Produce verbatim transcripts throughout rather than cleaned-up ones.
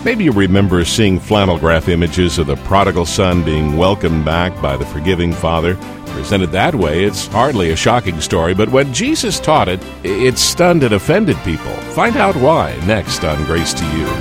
Maybe you remember seeing flannel graph images of the prodigal son being welcomed back by the forgiving father. Presented that way, it's hardly a shocking story, but when Jesus taught it, it stunned and offended people. Find out why next on Grace to You.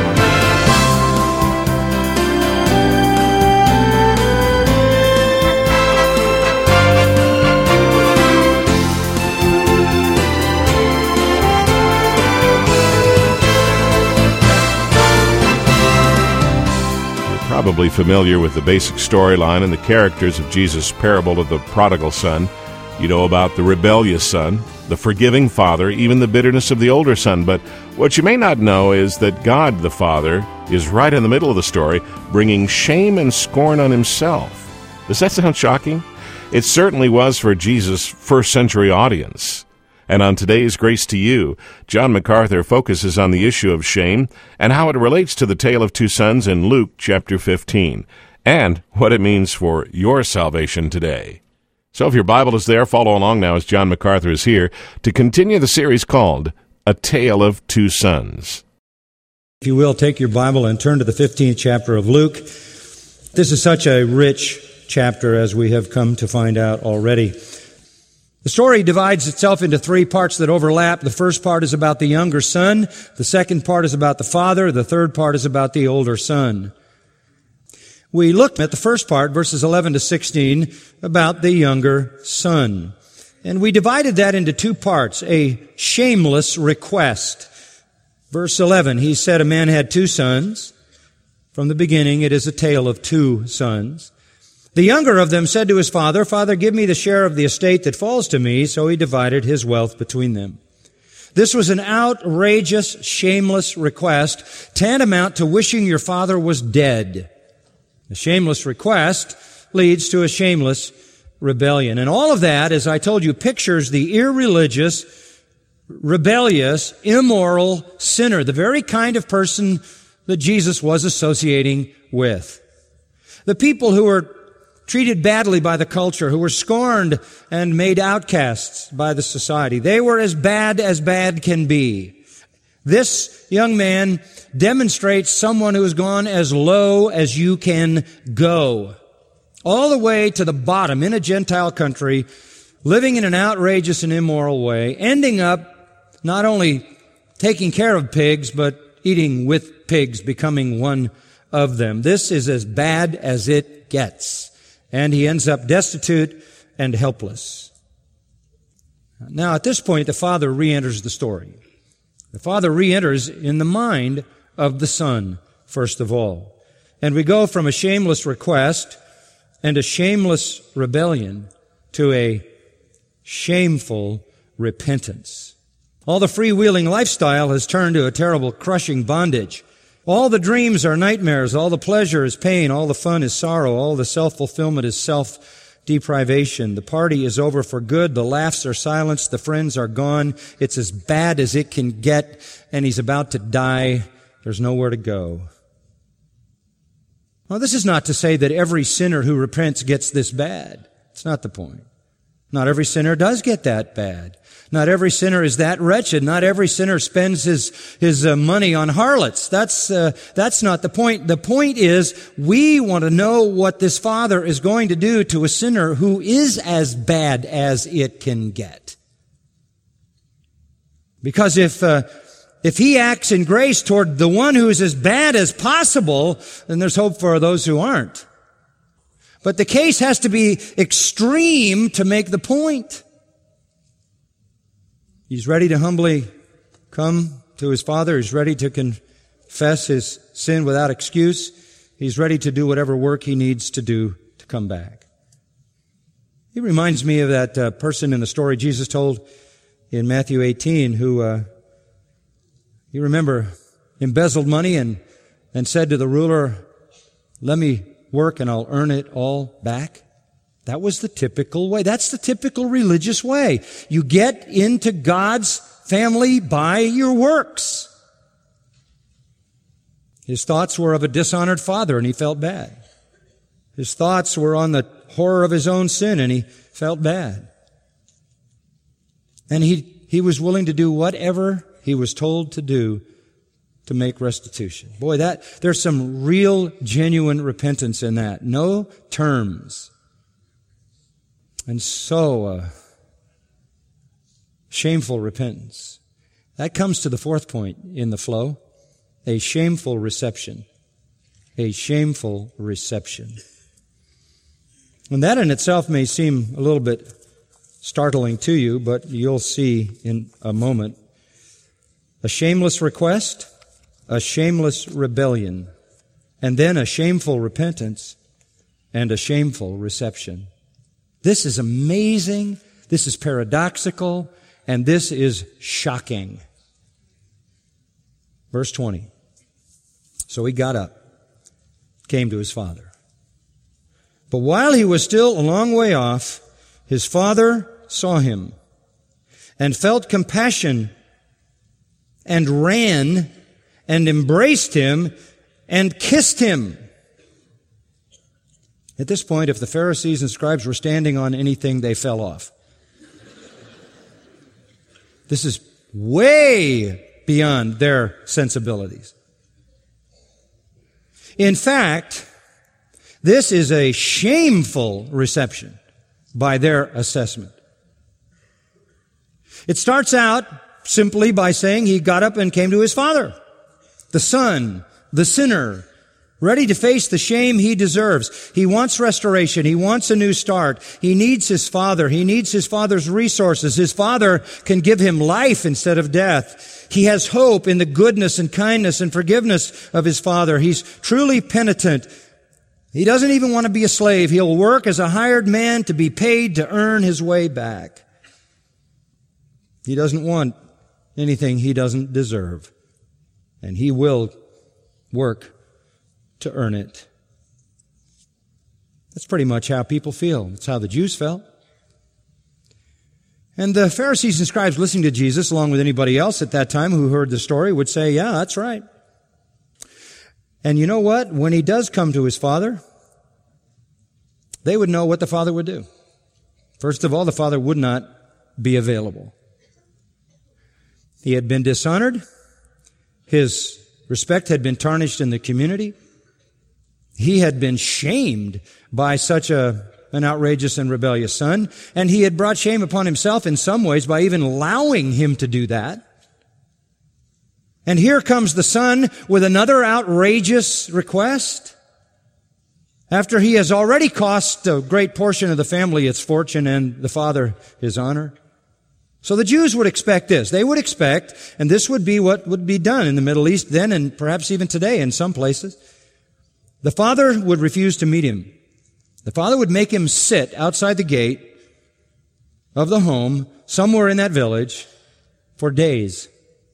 Probably familiar with the basic storyline and the characters of Jesus' parable of the prodigal son. You know about the rebellious son, the forgiving father, even the bitterness of the older son. But what you may not know is that God the Father is right in the middle of the story, bringing shame and scorn on himself. Does that sound shocking? It certainly was for Jesus' first century audience. And on today's Grace to You, John MacArthur focuses on the issue of shame and how it relates to the tale of two sons in Luke chapter fifteen, and what it means for your salvation today. So if your Bible is there, follow along now as John MacArthur is here to continue the series called A Tale of Two Sons. If you will, take your Bible and turn to the fifteenth chapter of Luke. This is such a rich chapter, as we have come to find out already. The story divides itself into three parts that overlap. The first part is about the younger son. The second part is about the father. The third part is about the older son. We looked at the first part, verses eleven to sixteen, about the younger son. And we divided that into two parts, a shameless request. Verse eleven, he said, a man had two sons. From the beginning, it is a tale of two sons. The younger of them said to his father, Father, give me the share of the estate that falls to me. So he divided his wealth between them. This was an outrageous, shameless request, tantamount to wishing your father was dead. A shameless request leads to a shameless rebellion. And all of that, as I told you, pictures the irreligious, rebellious, immoral sinner, the very kind of person that Jesus was associating with. The people who were treated badly by the culture, who were scorned and made outcasts by the society. They were as bad as bad can be. This young man demonstrates someone who has gone as low as you can go, all the way to the bottom in a Gentile country, living in an outrageous and immoral way, ending up not only taking care of pigs, but eating with pigs, becoming one of them. This is as bad as it gets. And he ends up destitute and helpless. Now, at this point, the father re-enters the story. The father re-enters in the mind of the son, first of all. And we go from a shameless request and a shameless rebellion to a shameful repentance. All the freewheeling lifestyle has turned to a terrible, crushing bondage. All the dreams are nightmares. All the pleasure is pain. All the fun is sorrow. All the self-fulfillment is self-deprivation. The party is over for good. The laughs are silenced. The friends are gone. It's as bad as it can get, and he's about to die. There's nowhere to go. Well, this is not to say that every sinner who repents gets this bad. It's not the point. Not every sinner does get that bad. Not every sinner is that wretched. Not every sinner spends his his uh, money on harlots. That's uh, that's not the point. The point is we want to know what this father is going to do to a sinner who is as bad as it can get. Because if uh, if he acts in grace toward the one who is as bad as possible, then there's hope for those who aren't. But the case has to be extreme to make the point. He's ready to humbly come to his father. He's ready to confess his sin without excuse. He's ready to do whatever work he needs to do to come back. He reminds me of that uh, person in the story Jesus told in Matthew eighteen who, uh, you remember, embezzled money and, and said to the ruler, let me work and I'll earn it all back. That was the typical way. That's the typical religious way. You get into God's family by your works. His thoughts were of a dishonored father, and he felt bad. His thoughts were on the horror of his own sin, and he felt bad. And he, he was willing to do whatever he was told to do to make restitution. Boy, that, there's some real, genuine repentance in that. No terms. And so, uh, shameful repentance. That comes to the fourth point in the flow. A shameful reception. A shameful reception. And that in itself may seem a little bit startling to you, but you'll see in a moment. A shameless request, a shameless rebellion, and then a shameful repentance and a shameful reception. This is amazing, this is paradoxical, and this is shocking. Verse twenty. So he got up, came to his father. But while he was still a long way off, his father saw him and felt compassion and ran and embraced him and kissed him. At this point, if the Pharisees and scribes were standing on anything, they fell off. This is way beyond their sensibilities. In fact, this is a shameful reception by their assessment. It starts out simply by saying he got up and came to his father, the son, the sinner, ready to face the shame he deserves. He wants restoration. He wants a new start. He needs his father. He needs his father's resources. His father can give him life instead of death. He has hope in the goodness and kindness and forgiveness of his father. He's truly penitent. He doesn't even want to be a slave. He'll work as a hired man to be paid to earn his way back. He doesn't want anything he doesn't deserve. And he will work to earn it. That's pretty much how people feel. That's how the Jews felt. And the Pharisees and scribes listening to Jesus, along with anybody else at that time who heard the story, would say, yeah, that's right. And you know what? When he does come to his father, they would know what the father would do. First of all, the father would not be available. He had been dishonored. His respect had been tarnished in the community. He had been shamed by such a, an outrageous and rebellious son, and he had brought shame upon himself in some ways by even allowing him to do that. And here comes the son with another outrageous request. After he has already cost a great portion of the family its fortune and the father his honor. So the Jews would expect this. They would expect, and this would be what would be done in the Middle East then and perhaps even today in some places. The father would refuse to meet him. The father would make him sit outside the gate of the home somewhere in that village for days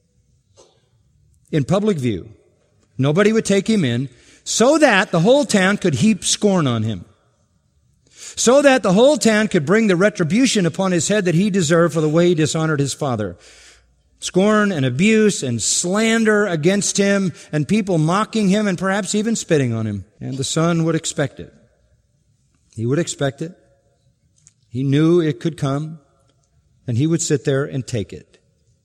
in public view. Nobody would take him in so that the whole town could heap scorn on him. So that the whole town could bring the retribution upon his head that he deserved for the way he dishonored his father. Scorn and abuse and slander against him and people mocking him and perhaps even spitting on him. And the son would expect it. He would expect it. He knew it could come, and he would sit there and take it.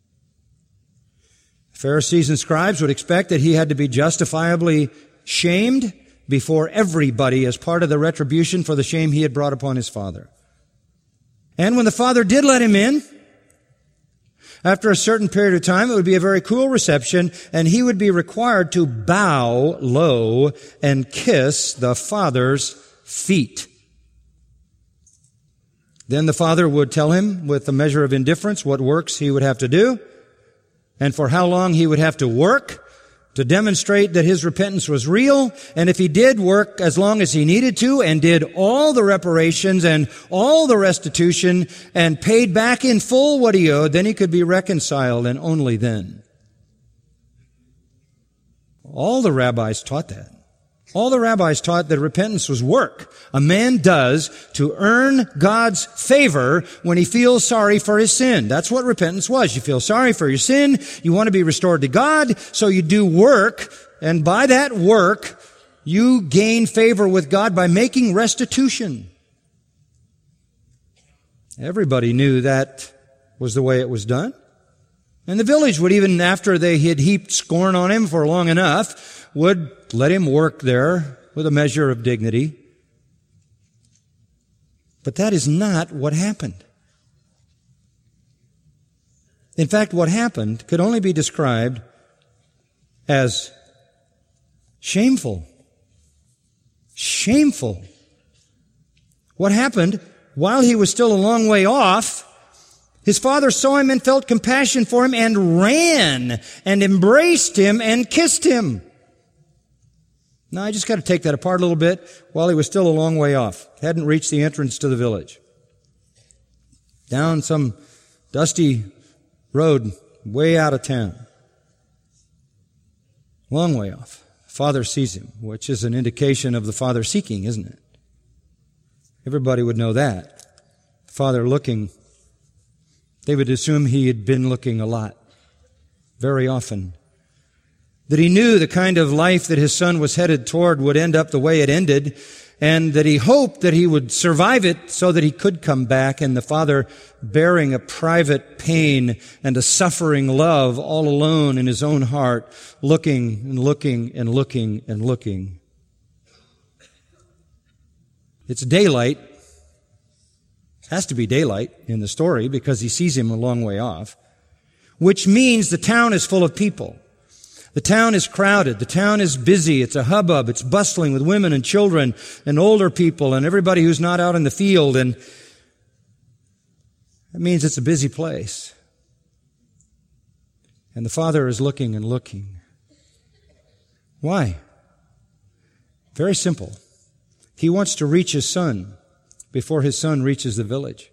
Pharisees and scribes would expect that he had to be justifiably shamed before everybody as part of the retribution for the shame he had brought upon his father. And when the father did let him in, after a certain period of time, it would be a very cool reception, and he would be required to bow low and kiss the father's feet. Then the father would tell him with a measure of indifference what works he would have to do, and for how long he would have to work to demonstrate that his repentance was real, and if he did work as long as he needed to and did all the reparations and all the restitution and paid back in full what he owed, then he could be reconciled, and only then. All the rabbis taught that. All the rabbis taught that repentance was work a man does to earn God's favor when he feels sorry for his sin. That's what repentance was. You feel sorry for your sin, you want to be restored to God, so you do work, and by that work, you gain favor with God by making restitution. Everybody knew that was the way it was done. And the village would, even after they had heaped scorn on him for long enough, would let him work there with a measure of dignity. But that is not what happened. In fact, what happened could only be described as shameful. Shameful. What happened while he was still a long way off, his father saw him and felt compassion for him and ran and embraced him and kissed him. Now, I just got to take that apart a little bit. While he was still a long way off, hadn't reached the entrance to the village. Down some dusty road way out of town. Long way off. Father sees him, which is an indication of the father seeking, isn't it? Everybody would know that. Father looking. They would assume he had been looking a lot, very often. That he knew the kind of life that his son was headed toward would end up the way it ended, and that he hoped that he would survive it so that he could come back, and the father bearing a private pain and a suffering love all alone in his own heart, looking and looking and looking and looking. It's daylight. Has to be daylight in the story because he sees him a long way off, which means the town is full of people. The town is crowded. The town is busy. It's a hubbub. It's bustling with women and children and older people and everybody who's not out in the field. And that means it's a busy place. And the father is looking and looking. Why? Very simple. He wants to reach his son before his son reaches the village.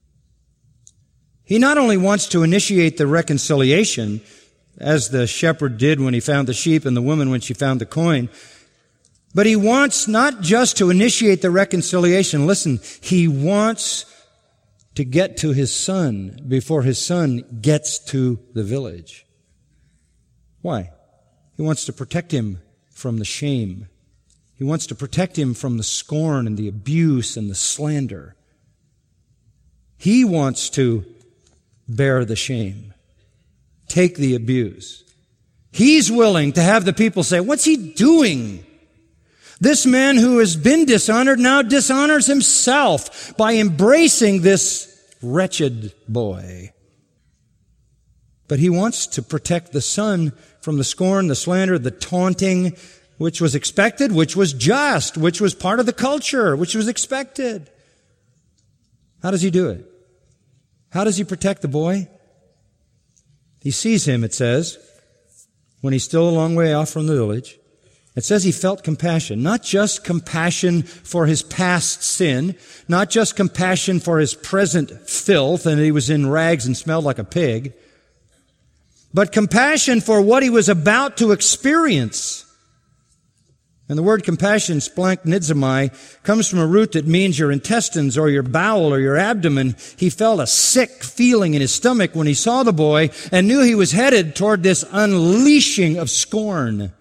He not only wants to initiate the reconciliation, as the shepherd did when he found the sheep and the woman when she found the coin, but he wants not just to initiate the reconciliation. Listen, he wants to get to his son before his son gets to the village. Why? He wants to protect him from the shame. He wants to protect him from the scorn and the abuse and the slander. He wants to bear the shame, take the abuse. He's willing to have the people say, "What's he doing? This man who has been dishonored now dishonors himself by embracing this wretched boy." But he wants to protect the son from the scorn, the slander, the taunting, which was expected, which was just, which was part of the culture, which was expected. How does he do it? How does he protect the boy? He sees him, it says, when he's still a long way off from the village. It says he felt compassion, not just compassion for his past sin, not just compassion for his present filth, and he was in rags and smelled like a pig, but compassion for what he was about to experience. And the word compassion, splanchnizomai, comes from a root that means your intestines or your bowel or your abdomen. He felt a sick feeling in his stomach when he saw the boy and knew he was headed toward this unleashing of scorn.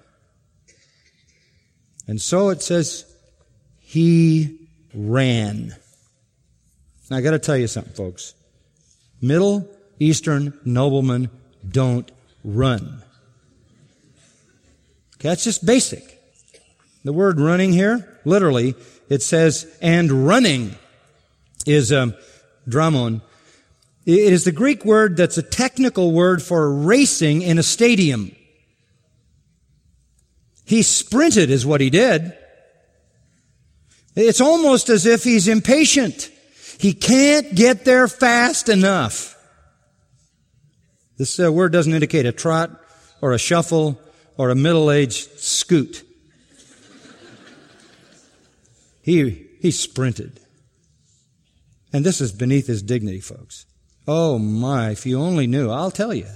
And so it says, he ran. Now I got to tell you something, folks. Middle Eastern noblemen don't run. Okay, that's just basic. The word running here, literally, it says, and running is um, dramon. It is the Greek word that's a technical word for racing in a stadium. He sprinted is what he did. It's almost as if he's impatient. He can't get there fast enough. This uh, word doesn't indicate a trot or a shuffle or a middle-aged scoot. He, he sprinted. And this is beneath his dignity, folks. Oh my, if you only knew, I'll tell you.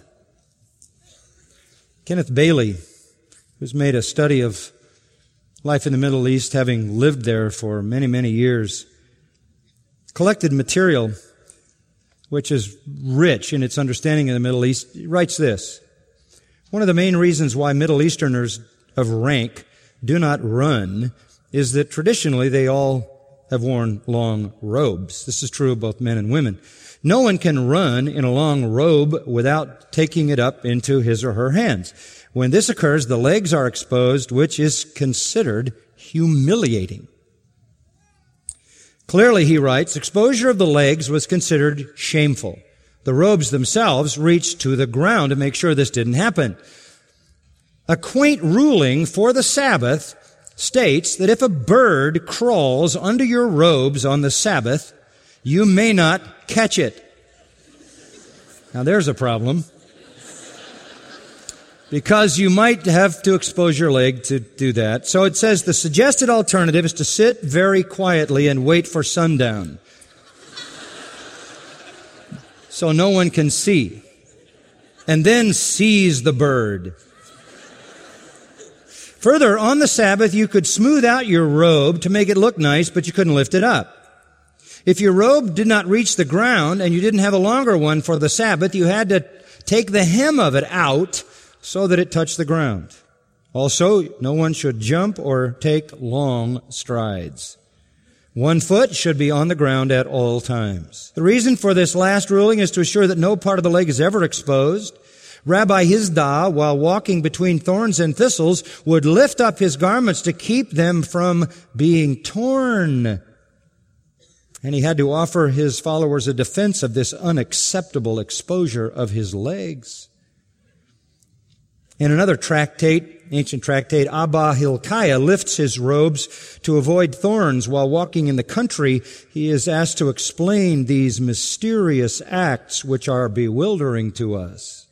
Kenneth Bailey, who's made a study of life in the Middle East, having lived there for many, many years, collected material which is rich in its understanding of the Middle East. He writes this: one of the main reasons why Middle Easterners of rank do not run is that traditionally they all have worn long robes. This is true of both men and women. No one can run in a long robe without taking it up into his or her hands. When this occurs, the legs are exposed, which is considered humiliating. Clearly, he writes, exposure of the legs was considered shameful. The robes themselves reached to the ground to make sure this didn't happen. A quaint ruling for the Sabbath states that if a bird crawls under your robes on the Sabbath, you may not catch it. Now there's a problem. Because you might have to expose your leg to do that. So it says the suggested alternative is to sit very quietly and wait for sundown. So no one can see. And then seize the bird. Further, on the Sabbath, you could smooth out your robe to make it look nice, but you couldn't lift it up. If your robe did not reach the ground and you didn't have a longer one for the Sabbath, you had to take the hem of it out so that it touched the ground. Also, no one should jump or take long strides. One foot should be on the ground at all times. The reason for this last ruling is to assure that no part of the leg is ever exposed. Rabbi Hizdah, while walking between thorns and thistles, would lift up his garments to keep them from being torn. And he had to offer his followers a defense of this unacceptable exposure of his legs. In another tractate, ancient tractate, Abba Hilkiah lifts his robes to avoid thorns while walking in the country. He is asked to explain these mysterious acts which are bewildering to us.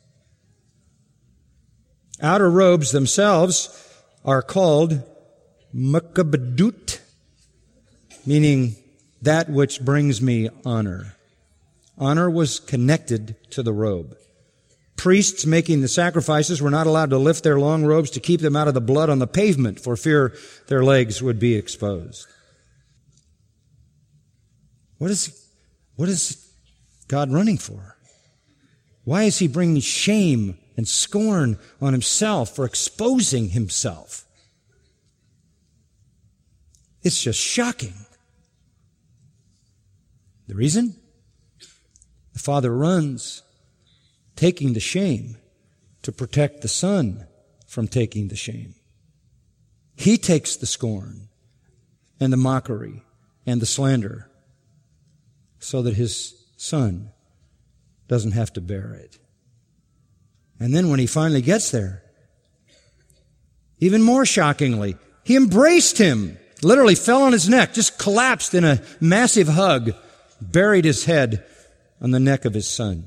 Outer robes themselves are called makabadut, meaning that which brings me honor. Honor was connected to the robe. Priests making the sacrifices were not allowed to lift their long robes to keep them out of the blood on the pavement for fear their legs would be exposed. What is, what is God running for? Why is he bringing shame and scorn on himself for exposing himself? It's just shocking. The reason? The Father runs, taking the shame to protect the Son from taking the shame. He takes the scorn and the mockery and the slander so that his Son doesn't have to bear it. And then when he finally gets there, even more shockingly, he embraced him, literally fell on his neck, just collapsed in a massive hug, buried his head on the neck of his Son.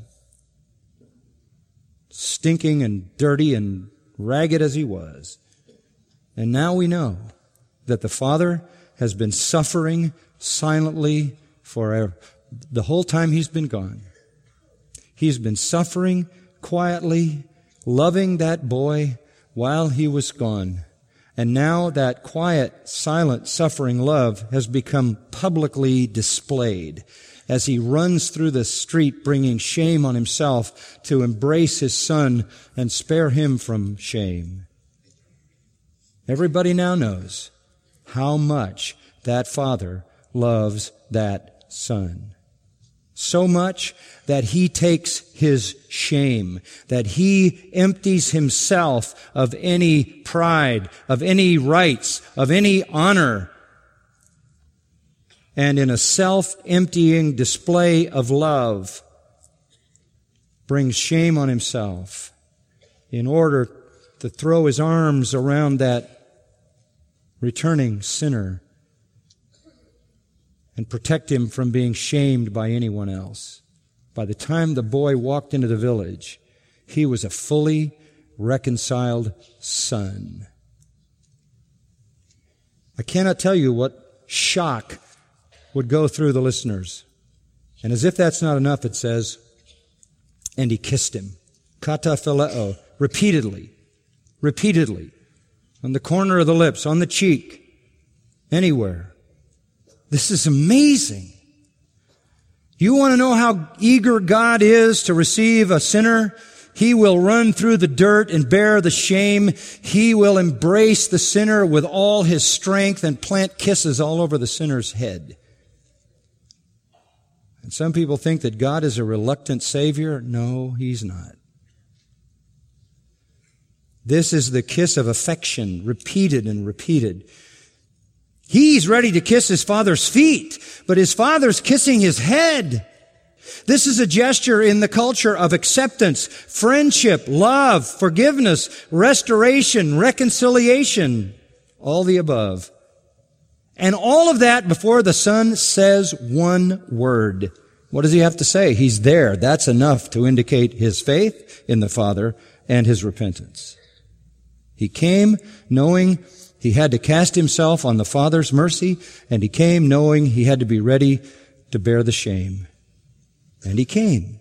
Stinking and dirty and ragged as he was. And now we know that the Father has been suffering silently for the whole time he's been gone. He's been suffering quietly, loving that boy while he was gone. And now that quiet, silent, suffering love has become publicly displayed as he runs through the street bringing shame on himself to embrace his Son and spare him from shame. Everybody now knows how much that Father loves that Son. So much that he takes his shame, that he empties himself of any pride, of any rights, of any honor, and in a self-emptying display of love, brings shame on himself in order to throw his arms around that returning sinner and protect him from being shamed by anyone else. By the time the boy walked into the village, he was a fully reconciled son. I cannot tell you what shock would go through the listeners. And as if that's not enough, it says, and he kissed him. Kata phileo, repeatedly, repeatedly, on the corner of the lips, on the cheek, anywhere. This is amazing. You want to know how eager God is to receive a sinner? He will run through the dirt and bear the shame. He will embrace the sinner with all his strength and plant kisses all over the sinner's head. And some people think that God is a reluctant Savior. No, He's not. This is the kiss of affection, repeated and repeated. He's ready to kiss His Father's feet, but His Father's kissing His head. This is a gesture in the culture of acceptance, friendship, love, forgiveness, restoration, reconciliation, all the above. And all of that before the Son says one word. What does He have to say? He's there. That's enough to indicate His faith in the Father and His repentance. He came knowing He had to cast Himself on the Father's mercy, and He came knowing He had to be ready to bear the shame. And He came.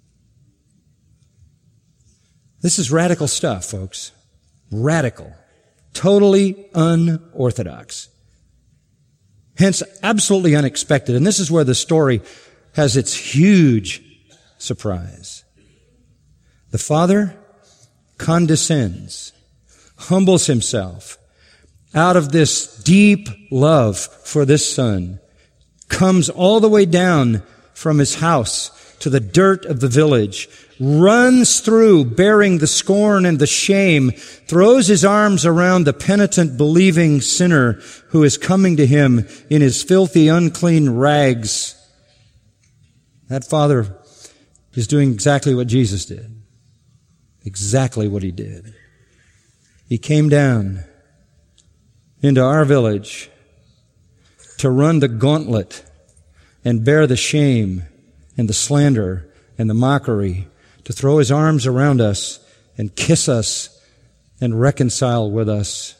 This is radical stuff, folks. Radical. Totally unorthodox. Hence, absolutely unexpected. And this is where the story has its huge surprise. The Father condescends, humbles Himself out of this deep love for this Son, comes all the way down from His house to the dirt of the village, runs through bearing the scorn and the shame, throws His arms around the penitent, believing sinner who is coming to Him in his filthy, unclean rags. That Father is doing exactly what Jesus did. Exactly what He did. He came down into our village to run the gauntlet and bear the shame and the slander and the mockery, to throw His arms around us and kiss us and reconcile with us.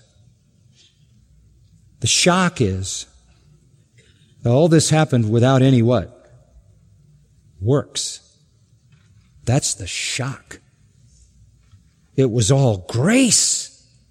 The shock is that all this happened without any what? Works. That's the shock. It was all grace.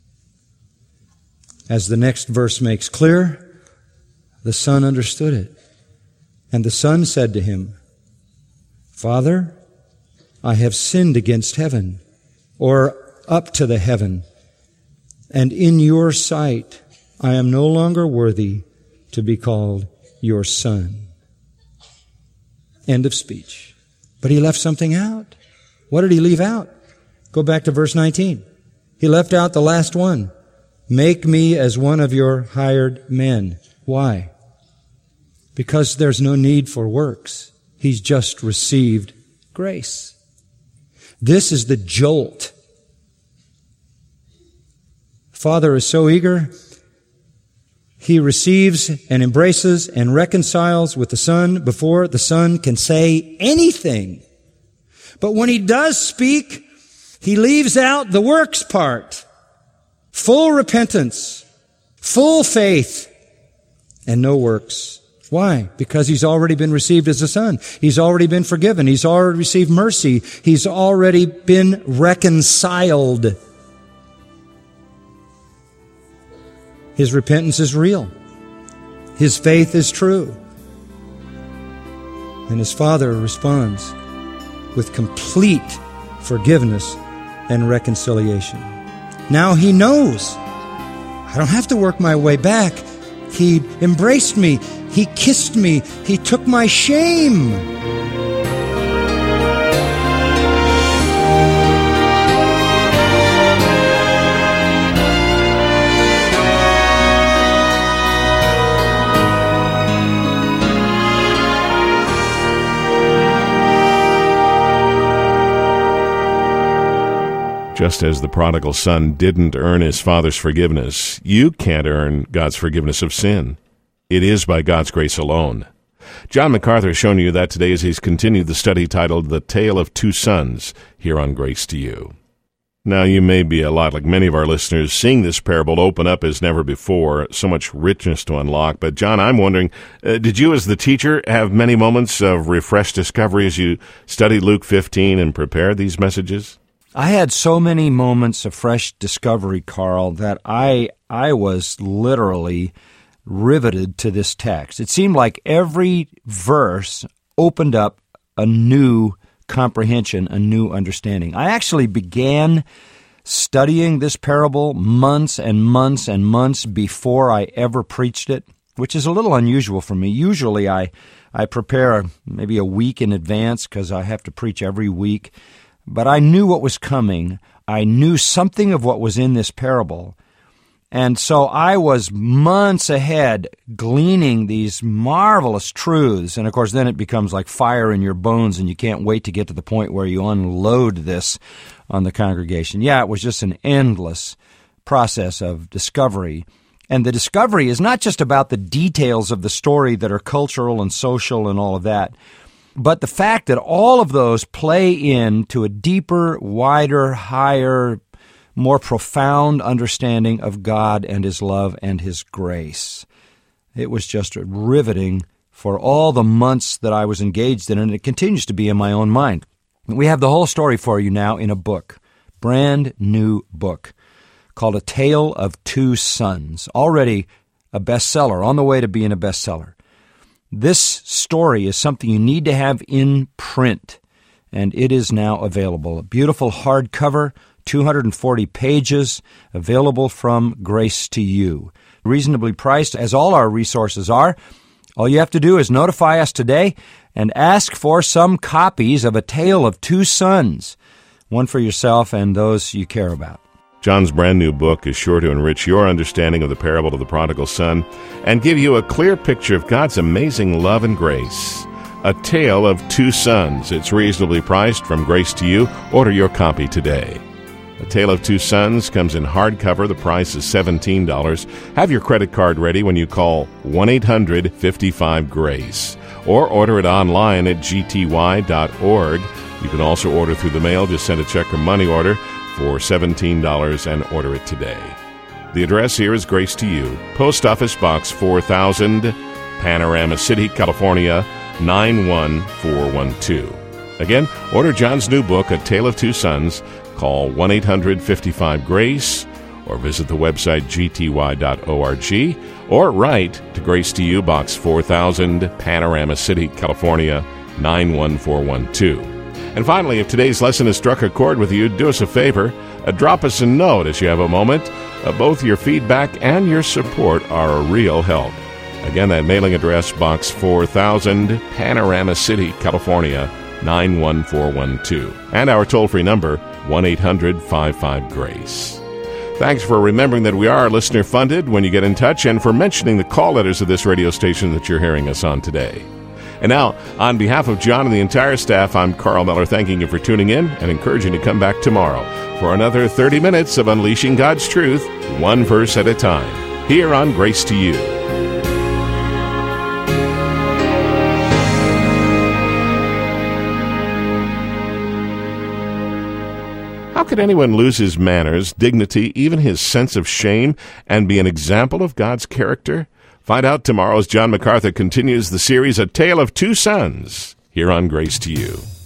As the next verse makes clear, the Son understood it. And the Son said to Him, Father, I have sinned against heaven, or up to the heaven, and in Your sight I am no longer worthy to be called Your Son. End of speech. But He left something out. What did He leave out? Go back to verse nineteen. He left out the last one. Make me as one of Your hired men. Why? Because there's no need for works. He's just received grace. This is the jolt. Father is so eager. He receives and embraces and reconciles with the Son before the Son can say anything. But when He does speak, He leaves out the works part. Full repentance, full faith, and no works. Why? Because He's already been received as a son. He's already been forgiven. He's already received mercy. He's already been reconciled. His repentance is real. His faith is true. And His Father responds with complete forgiveness and reconciliation. Now He knows. I don't have to work my way back. He embraced me. He kissed me. He took my shame. Just as the prodigal son didn't earn his father's forgiveness, you can't earn God's forgiveness of sin. It is by God's grace alone. John MacArthur has shown you that today as he's continued the study titled The Tale of Two Sons here on Grace to You. Now, you may be a lot like many of our listeners, seeing this parable open up as never before, so much richness to unlock. But, John, I'm wondering, uh, did you as the teacher have many moments of refreshed discovery as you studied Luke fifteen and prepared these messages? I had so many moments of fresh discovery, Carl, that I I was literally riveted to this text. It seemed like every verse opened up a new comprehension, a new understanding. I actually began studying this parable months and months and months before I ever preached it, which is a little unusual for me. Usually I, I prepare maybe a week in advance because I have to preach every week. But I knew what was coming. I knew something of what was in this parable. And so I was months ahead gleaning these marvelous truths. And, of course, then it becomes like fire in your bones, and you can't wait to get to the point where you unload this on the congregation. Yeah, it was just an endless process of discovery. And the discovery is not just about the details of the story that are cultural and social and all of that, but the fact that all of those play into a deeper, wider, higher, more profound understanding of God and His love and His grace. It was just riveting for all the months that I was engaged in, and it continues to be in my own mind. We have the whole story for you now in a book, brand new book, called A Tale of Two Sons, already a bestseller, on the way to being a bestseller. This story is something you need to have in print, and it is now available. A beautiful hardcover, two hundred forty pages, available from Grace to You. Reasonably priced, as all our resources are. All you have to do is notify us today and ask for some copies of A Tale of Two Sons, one for yourself and those you care about. John's brand new book is sure to enrich your understanding of the parable of the prodigal son and give you a clear picture of God's amazing love and grace. A Tale of Two Sons. It's reasonably priced from Grace to You. Order your copy today. A Tale of Two Sons comes in hardcover. The price is seventeen dollars. Have your credit card ready when you call one eight hundred fifty-five GRACE or order it online at g t y dot org. You can also order through the mail. Just send a check or money order for seventeen dollars and order it today. The address here is Grace to You, Post Office Box four thousand, Panorama City, California, nine one four one two. Again, order John's new book, A Tale of Two Sons. Call one eight hundred fifty-five GRACE or visit the website g t y dot org or write to Grace to You, Box four thousand, Panorama City, California, nine one four one two. And finally, if today's lesson has struck a chord with you, do us a favor. Uh, drop us a note as you have a moment. Uh, both your feedback and your support are a real help. Again, that mailing address, Box four thousand, Panorama City, California, nine one four one two. And our toll-free number, one eight hundred fifty-five GRACE. Thanks for remembering that we are listener-funded when you get in touch and for mentioning the call letters of this radio station that you're hearing us on today. And now, on behalf of John and the entire staff, I'm Carl Miller, thanking you for tuning in and encouraging you to come back tomorrow for another thirty minutes of unleashing God's truth, one verse at a time, here on Grace to You. How could anyone lose his manners, dignity, even his sense of shame, and be an example of God's character? Find out tomorrow as John MacArthur continues the series A Tale of Two Sons here on Grace to You.